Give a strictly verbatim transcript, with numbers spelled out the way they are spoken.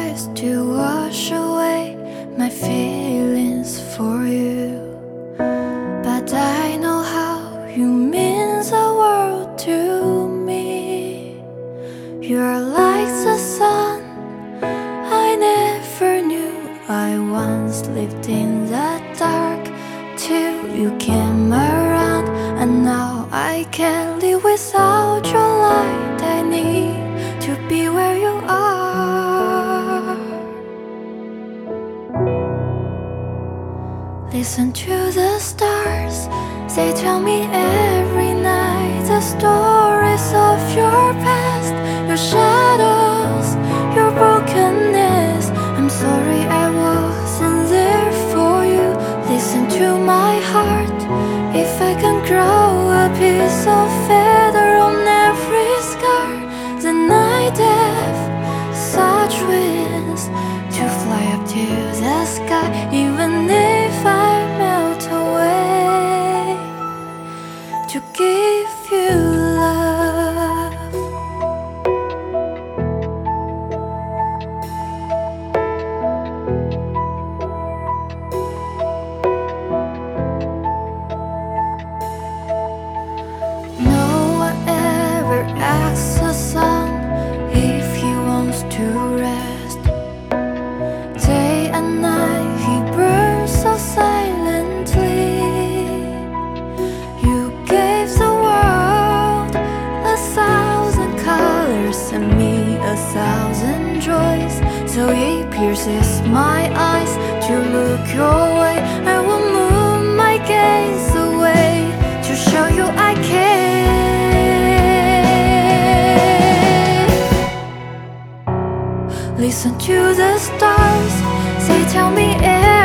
tries to wash away my feelings for you, but I know how you mean the world to me. You're like the sun I never knew. I once lived in the dark till you came around, and now I can't live without your light. I need to be where you are. Listen to the stars, they tell me every night the stories of your past, your shadows, your brokenness. I'm sorry I wasn't there for you. Listen to my heart, if I can grow a piece of feather on every scar, then I'd have such wings to fly up to the sky, even if I melt away to give you love. No one ever asks a son if he wants to rest. Day and night he burns so silently. You gave the world a thousand colors and me a thousand joys, so it pierces my eyes to look your way. I will move my gaze away to show you I care. Listen to the stars, they tell me everything.